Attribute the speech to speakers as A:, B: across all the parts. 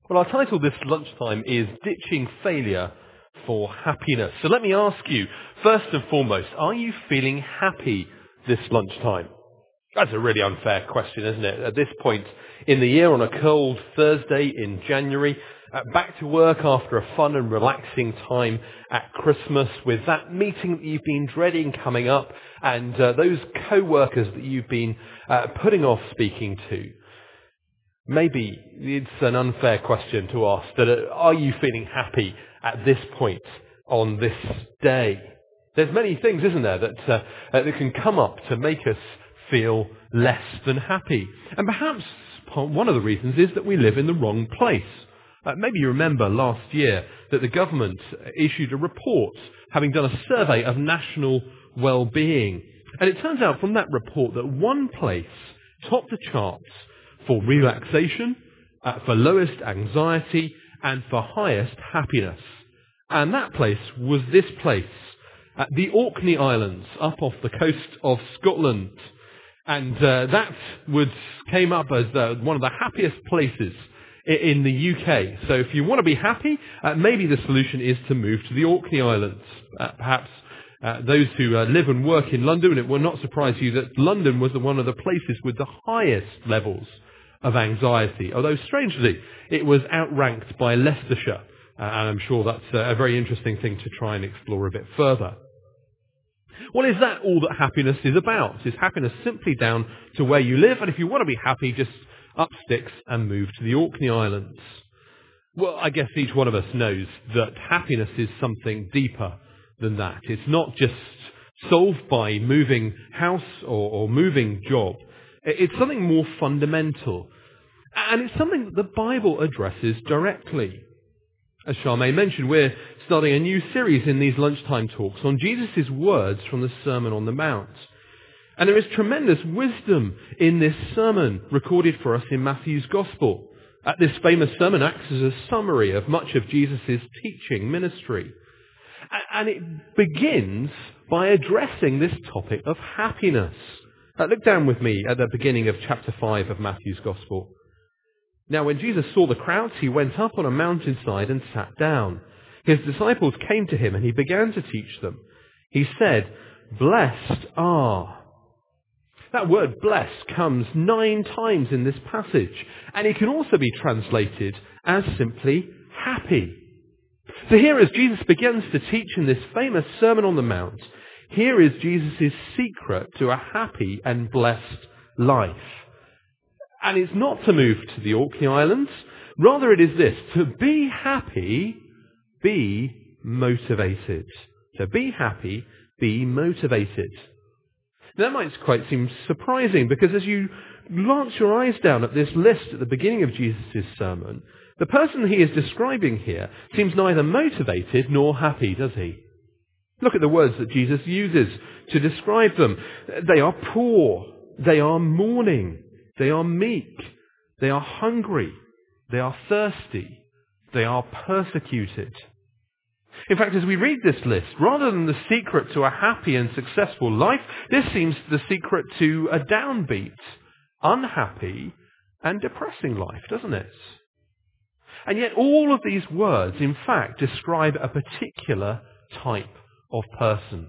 A: Well, our title this lunchtime is Ditching Failure for Happiness. So let me ask you, first and foremost, are you feeling happy this lunchtime? That's a really unfair question, isn't it? At this point in the year, on a cold Thursday in January, back to work after a fun and relaxing time at Christmas with that meeting that you've been dreading coming up and those co-workers that you've been putting off speaking to. Maybe it's an unfair question to ask, that are you feeling happy at this point on this day? There's many things, isn't there, that can come up to make us feel less than happy. And perhaps one of the reasons is that we live in the wrong place. Maybe you remember last year that the government issued a report having done a survey of national well-being. And it turns out from that report that one place topped the charts for relaxation, for lowest anxiety, and for highest happiness. And that place was this place, the Orkney Islands, up off the coast of Scotland. And that came up as one of the happiest places in the UK. So if you want to be happy, maybe the solution is to move to the Orkney Islands. Perhaps those who live and work in London, and it will not surprise you that London was one of the places with the highest levels of anxiety, although strangely it was outranked by Leicestershire, and I'm sure that's a very interesting thing to try and explore a bit further. Well, is that all that happiness is about? Is happiness simply down to where you live, and if you want to be happy, just up sticks and move to the Orkney Islands? Well, I guess each one of us knows that happiness is something deeper than that. It's not just solved by moving house or moving job. It's something more fundamental. And it's something that the Bible addresses directly. As Charmaine mentioned, we're starting a new series in these lunchtime talks on Jesus' words from the Sermon on the Mount. And there is tremendous wisdom in this sermon recorded for us in Matthew's Gospel. This famous sermon acts as a summary of much of Jesus' teaching ministry. And it begins by addressing this topic of happiness. Look down with me at the beginning of chapter 5 of Matthew's Gospel. Now when Jesus saw the crowds, he went up on a mountainside and sat down. His disciples came to him and he began to teach them. He said, "Blessed are." That word blessed comes 9 times in this passage, and it can also be translated as simply happy. So here as Jesus begins to teach in this famous Sermon on the Mount, here is Jesus' secret to a happy and blessed life. And it's not to move to the Orkney Islands. Rather it is this: to be happy, be motivated. To be happy, be motivated. Now, that might quite seem surprising, because as you glance your eyes down at this list at the beginning of Jesus' sermon, the person he is describing here seems neither motivated nor happy, does he? Look at the words that Jesus uses to describe them. They are poor. They are mourning. They are meek. They are hungry. They are thirsty. They are persecuted. In fact, as we read this list, rather than the secret to a happy and successful life, this seems the secret to a downbeat, unhappy and depressing life, doesn't it? And yet all of these words, in fact, describe a particular type of person.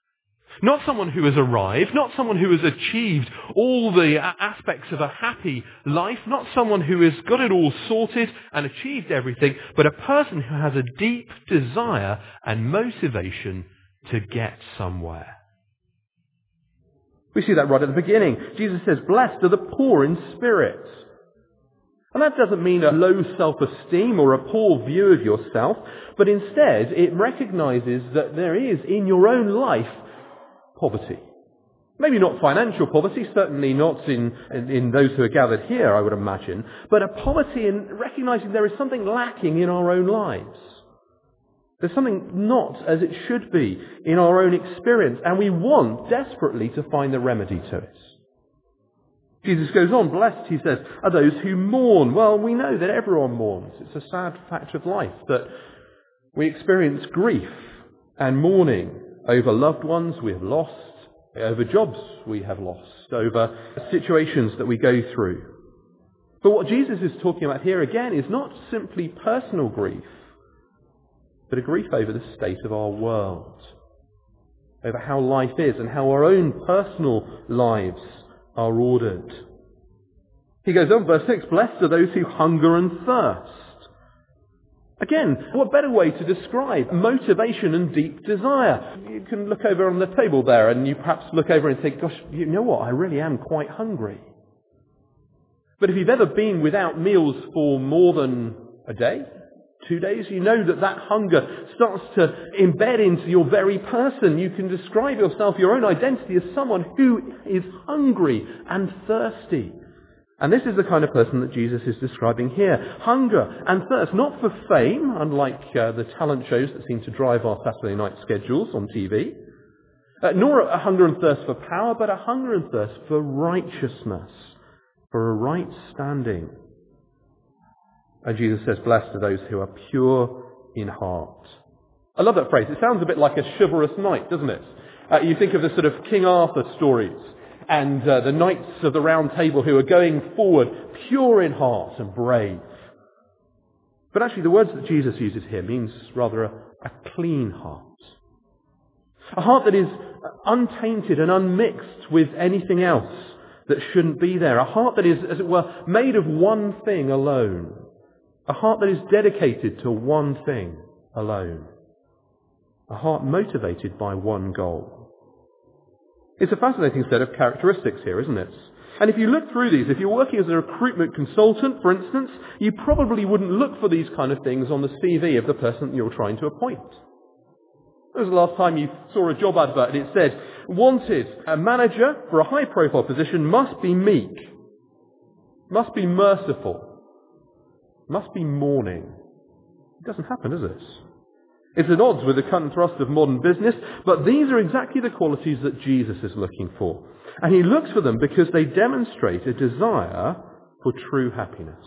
A: Not someone who has arrived, not someone who has achieved all the aspects of a happy life, not someone who has got it all sorted and achieved everything, but a person who has a deep desire and motivation to get somewhere. We see that right at the beginning. Jesus says, "Blessed are the poor in spirit." And that doesn't mean a low self-esteem or a poor view of yourself, but instead it recognizes that there is in your own life poverty. Maybe not financial poverty, certainly not in those who are gathered here, I would imagine, but a poverty in recognizing there is something lacking in our own lives. There's something not as it should be in our own experience, and we want desperately to find the remedy to it. Jesus goes on, "Blessed," he says, "are those who mourn." Well, we know that everyone mourns. It's a sad fact of life that we experience grief and mourning over loved ones we have lost, over jobs we have lost, over situations that we go through. But what Jesus is talking about here again is not simply personal grief, but a grief over the state of our world, over how life is and how our own personal lives are ordered. He goes on, verse 6, blessed are those who hunger and thirst. Again, what better way to describe motivation and deep desire? You can look over on the table there and you perhaps look over and think, gosh, you know what, I really am quite hungry. But if you've ever been without meals for more than a day, 2 days, you know that hunger starts to embed into your very person. You can describe yourself, your own identity, as someone who is hungry and thirsty. And this is the kind of person that Jesus is describing here. Hunger and thirst, not for fame, unlike the talent shows that seem to drive our Saturday night schedules on TV, nor a hunger and thirst for power, but a hunger and thirst for righteousness, for a right standing. And Jesus says, blessed are those who are pure in heart. I love that phrase. It sounds a bit like a chivalrous knight, doesn't it? You think of the sort of King Arthur stories and the knights of the Round Table who are going forward pure in heart and brave. But actually the words that Jesus uses here means rather a clean heart. A heart that is untainted and unmixed with anything else that shouldn't be there. A heart that is, as it were, made of one thing alone. A heart that is dedicated to one thing alone. A heart motivated by one goal. It's a fascinating set of characteristics here, isn't it? And if you look through these, if you're working as a recruitment consultant, for instance, you probably wouldn't look for these kind of things on the CV of the person that you're trying to appoint. When was the last time you saw a job advert and it said, wanted, a manager for a high-profile position must be meek, must be merciful, must be mourning? It doesn't happen, does it? It's at odds with the cut and thrust of modern business, but these are exactly the qualities that Jesus is looking for. And he looks for them because they demonstrate a desire for true happiness.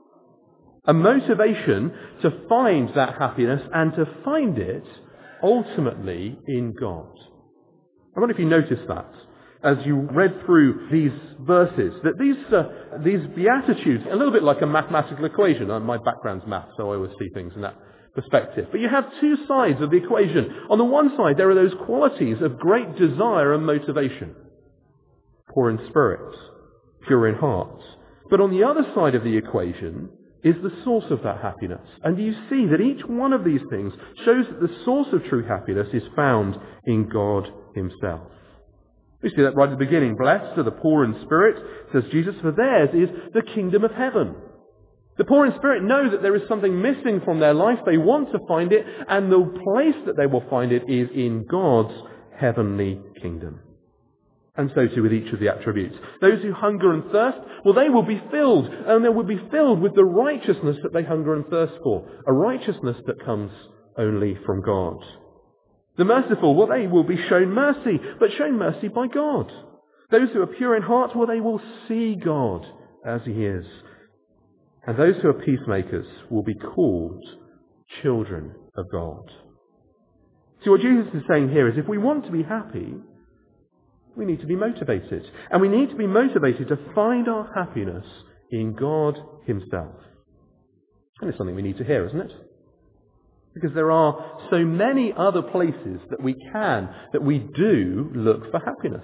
A: A motivation to find that happiness and to find it ultimately in God. I wonder if you noticed that as you read through these verses, that these Beatitudes, a little bit like a mathematical equation. My background's math, so I always see things in that perspective. But you have two sides of the equation. On the one side, there are those qualities of great desire and motivation. Poor in spirit, pure in heart. But on the other side of the equation is the source of that happiness. And you see that each one of these things shows that the source of true happiness is found in God himself. We see that right at the beginning. Blessed are the poor in spirit, says Jesus, for theirs is the kingdom of heaven. The poor in spirit know that there is something missing from their life. They want to find it, and the place that they will find it is in God's heavenly kingdom. And so too with each of the attributes. Those who hunger and thirst, well, they will be filled, and they will be filled with the righteousness that they hunger and thirst for. A righteousness that comes only from God. The merciful, well, they will be shown mercy, but shown mercy by God. Those who are pure in heart, well, they will see God as he is. And those who are peacemakers will be called children of God. See, what Jesus is saying here is if we want to be happy, we need to be motivated. And we need to be motivated to find our happiness in God himself. And it's something we need to hear, isn't it? Because there are so many other places that we do look for happiness.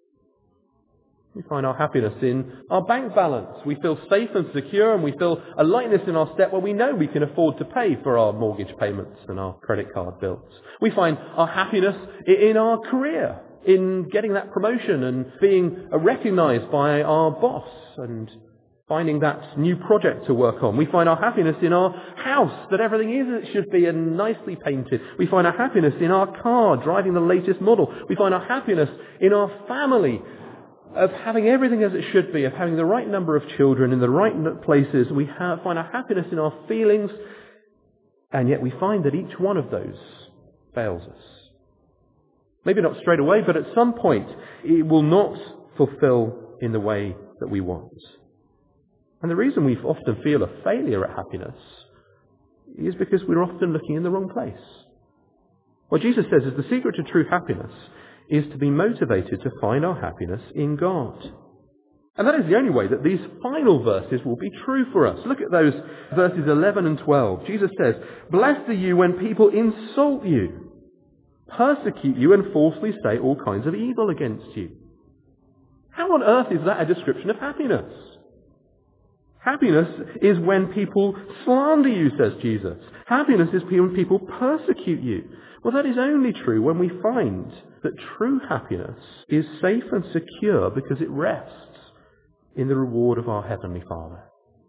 A: We find our happiness in our bank balance. We feel safe and secure, and we feel a lightness in our step where we know we can afford to pay for our mortgage payments and our credit card bills. We find our happiness in our career, in getting that promotion and being recognised by our boss and finding that new project to work on. We find our happiness in our house, that everything is as it should be and nicely painted. We find our happiness in our car, driving the latest model. We find our happiness in our family, of having everything as it should be, of having the right number of children in the right places. We find our happiness in our feelings, and yet we find that each one of those fails us. Maybe not straight away, but at some point it will not fulfill in the way that we want. And the reason we often feel a failure at happiness is because we're often looking in the wrong place. What Jesus says is the secret to true happiness is to be motivated to find our happiness in God. And that is the only way that these final verses will be true for us. Look at those verses 11 and 12. Jesus says, "Blessed are you when people insult you, persecute you, and falsely say all kinds of evil against you." How on earth is that a description of happiness? Happiness is when people slander you, says Jesus. Happiness is when people persecute you. Well, that is only true when we find that true happiness is safe and secure because it rests in the reward of our Heavenly Father.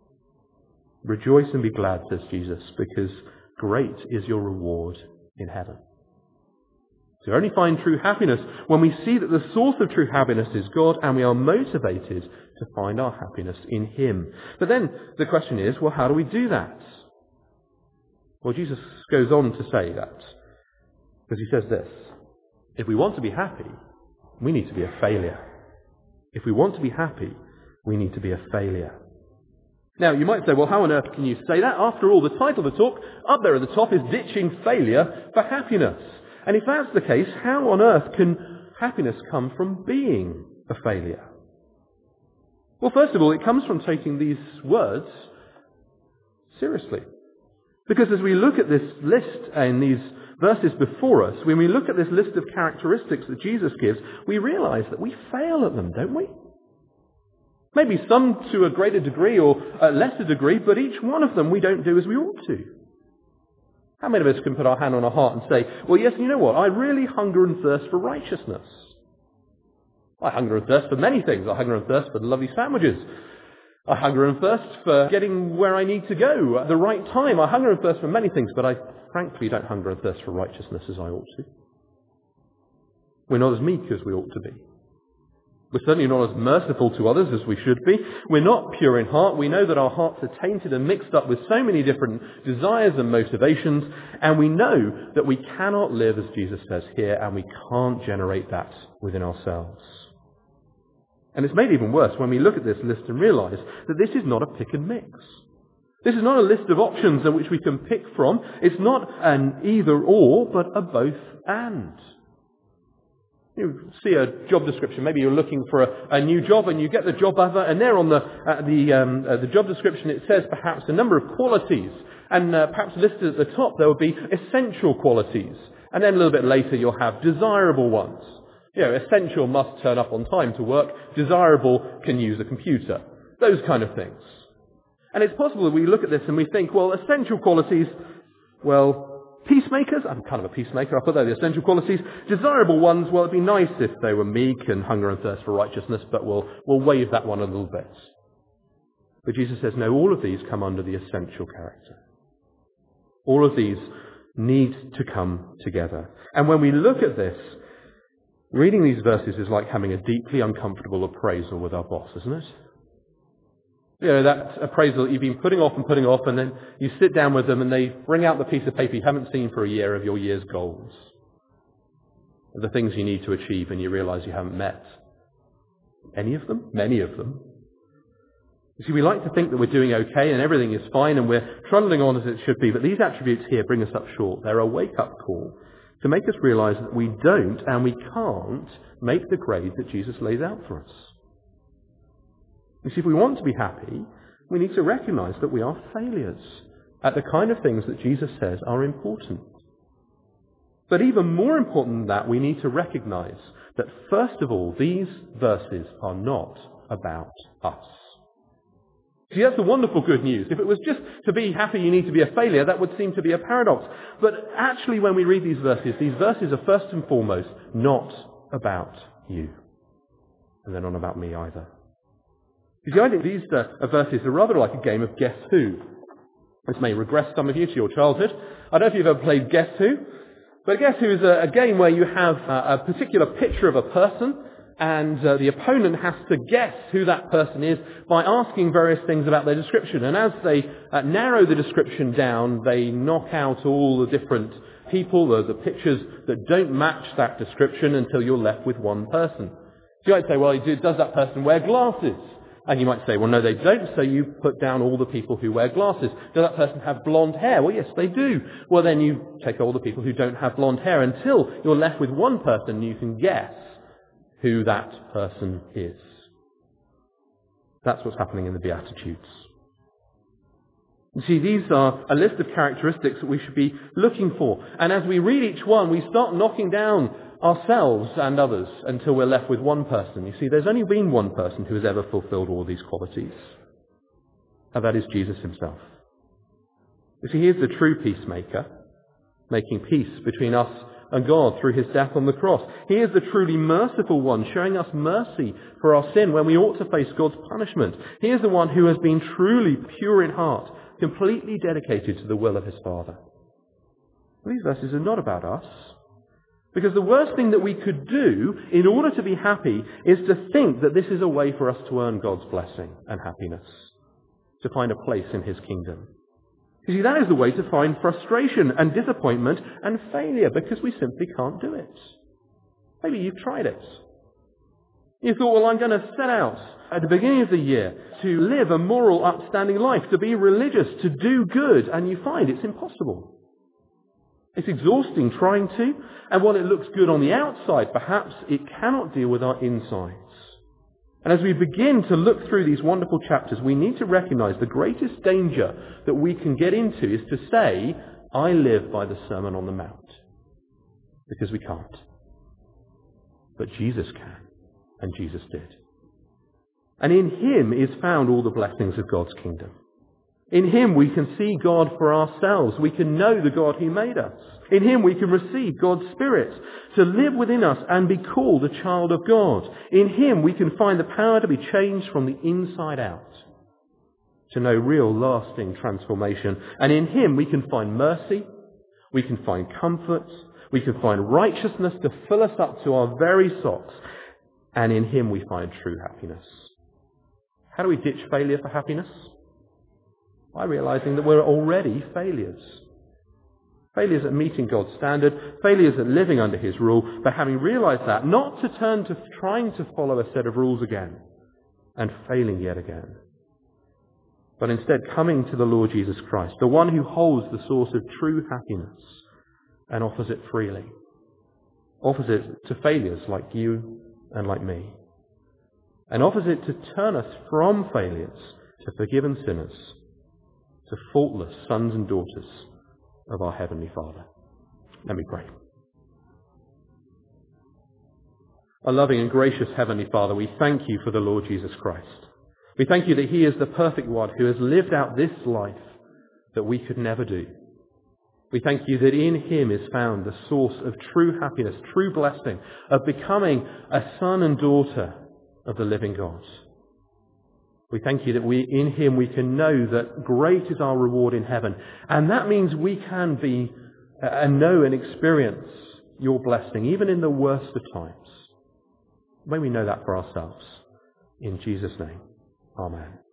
A: Rejoice and be glad, says Jesus, because great is your reward in heaven. So we only find true happiness when we see that the source of true happiness is God and we are motivated to find our happiness in Him. But then the question is, well, how do we do that? Well, Jesus goes on to say that, because he says this: if we want to be happy, we need to be a failure. If we want to be happy, we need to be a failure. Now, you might say, well, how on earth can you say that? After all, the title of the talk up there at the top is Ditching Failure for Happiness. And if that's the case, how on earth can happiness come from being a failure? Well, first of all, it comes from taking these words seriously. Because as we look at this list in these verses before us, when we look at this list of characteristics that Jesus gives, we realize that we fail at them, don't we? Maybe some to a greater degree or a lesser degree, but each one of them we don't do as we ought to. How many of us can put our hand on our heart and say, well, yes, you know what? I really hunger and thirst for righteousness. I hunger and thirst for many things. I hunger and thirst for lovely sandwiches. I hunger and thirst for getting where I need to go at the right time. I hunger and thirst for many things, but I frankly don't hunger and thirst for righteousness as I ought to. We're not as meek as we ought to be. We're certainly not as merciful to others as we should be. We're not pure in heart. We know that our hearts are tainted and mixed up with so many different desires and motivations, and we know that we cannot live as Jesus says here, and we can't generate that within ourselves. And it's made even worse when we look at this list and realize that this is not a pick and mix. This is not a list of options in which we can pick from. It's not an either or, but a both and. You see a job description. Maybe you're looking for a new job and you get the job offer, and there on the job description it says perhaps a number of qualities, and perhaps listed at the top there will be essential qualities, and then a little bit later you'll have desirable ones. You know, essential must turn up on time to work, desirable can use a computer, those kind of things. And it's possible that we look at this and we think, well, essential qualities, well, peacemakers, I'm kind of a peacemaker, I'll put that, the essential qualities. Desirable ones, well, it'd be nice if they were meek and hunger and thirst for righteousness, but we'll waive that one a little bit. But Jesus says, no, all of these come under the essential character. All of these need to come together. And when we look at this, reading these verses is like having a deeply uncomfortable appraisal with our boss, isn't it? You know, that appraisal that you've been putting off, and then you sit down with them and they bring out the piece of paper you haven't seen for a year of your year's goals. Of the things you need to achieve, and you realize you haven't met any of them, many of them. You see, we like to think that we're doing okay and everything is fine and we're trundling on as it should be, but these attributes here bring us up short. They're a wake-up call to make us realize that we don't and we can't make the grade that Jesus lays out for us. You see, if we want to be happy, we need to recognize that we are failures at the kind of things that Jesus says are important. But even more important than that, we need to recognize that first of all, these verses are not about us. See, that's the wonderful good news. If it was just to be happy you need to be a failure, that would seem to be a paradox. But actually when we read these verses are first and foremost not about you. And they're not about me either. You see, I think these verses are rather like a game of Guess Who. This may regress some of you to your childhood. I don't know if you've ever played Guess Who, but Guess Who is a game where you have a particular picture of a person, and the opponent has to guess who that person is by asking various things about their description. And as they narrow the description down, they knock out all the different people, the pictures that don't match that description until you're left with one person. So you might say, well, does that person wear glasses? And you might say, well, no, they don't, so you put down all the people who wear glasses. Does that person have blonde hair? Well, yes, they do. Well, then you take all the people who don't have blonde hair until you're left with one person and you can guess who that person is. That's what's happening in the Beatitudes. You see, these are a list of characteristics that we should be looking for. And as we read each one, we start knocking down ourselves and others until we're left with one person. You see, there's only been one person who has ever fulfilled all these qualities. And that is Jesus himself. You see, he is the true peacemaker, making peace between us and God through his death on the cross. He is the truly merciful one, showing us mercy for our sin when we ought to face God's punishment. He is the one who has been truly pure in heart, completely dedicated to the will of his Father. These verses are not about us, because the worst thing that we could do in order to be happy is to think that this is a way for us to earn God's blessing and happiness, to find a place in his kingdom. You see, that is the way to find frustration and disappointment and failure, because we simply can't do it. Maybe you've tried it. You thought, well, I'm going to set out at the beginning of the year to live a moral, upstanding life, to be religious, to do good, and you find it's impossible. It's exhausting trying to, and while it looks good on the outside, perhaps it cannot deal with our insides. And as we begin to look through these wonderful chapters, we need to recognize the greatest danger that we can get into is to say, I live by the Sermon on the Mount. Because we can't. But Jesus can. And Jesus did. And in him is found all the blessings of God's kingdom. In him we can see God for ourselves. We can know the God who made us. In him we can receive God's Spirit to live within us and be called a child of God. In him we can find the power to be changed from the inside out, to know real lasting transformation. And in him we can find mercy, we can find comfort, we can find righteousness to fill us up to our very socks. And in him we find true happiness. How do we ditch failure for happiness? By realizing that we're already failures. Failures at meeting God's standard, failures at living under his rule, but having realized that, not to turn to trying to follow a set of rules again and failing yet again, but instead coming to the Lord Jesus Christ, the one who holds the source of true happiness and offers it freely. Offers it to failures like you and like me. And offers it to turn us from failures to forgiven sinners, to faultless sons and daughters of our Heavenly Father. Let me pray. Our loving and gracious Heavenly Father, we thank you for the Lord Jesus Christ. We thank you that he is the perfect one who has lived out this life that we could never do. We thank you that in him is found the source of true happiness, true blessing, of becoming a son and daughter of the living God. We thank you that in him we can know that great is our reward in heaven. And that means we can be and know and experience your blessing, even in the worst of times. May we know that for ourselves. In Jesus' name, amen.